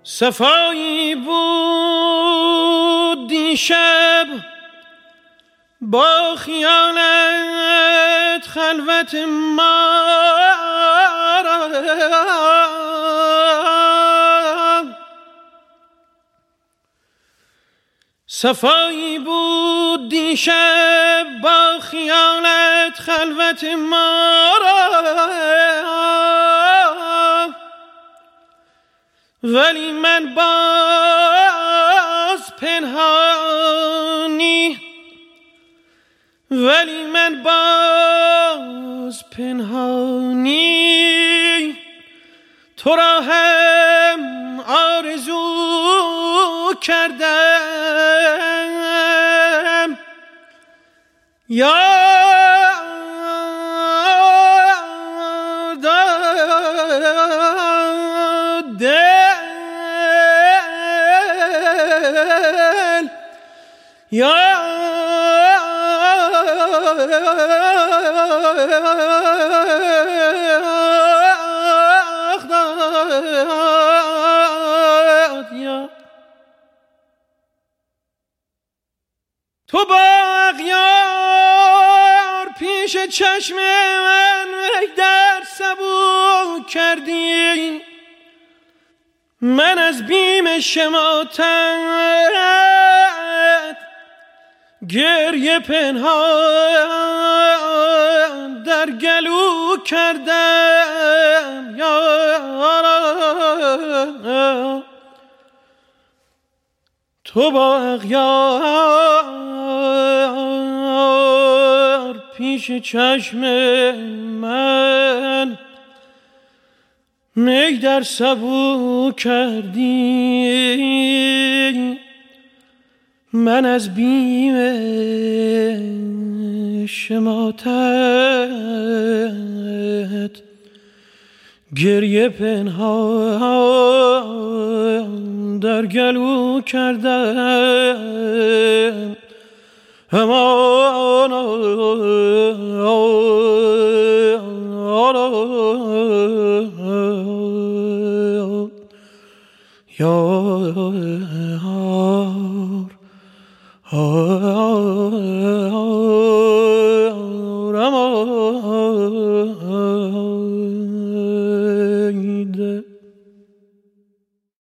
صفایی بود دیشب با خیالت خلوت ما صفایی بود دیشب با خیالت خلوت ما ولی من باز پنهانی تو را هم آرزو کردم تو با اغیار پیش چشم من در سبو کردی من از بیم شماتت گریه پنهان در گلو کردم تو با اغیار پیش چشم من می در سبو کردی من از بیم شماتت گریه پنهان در گلو کردم امان یار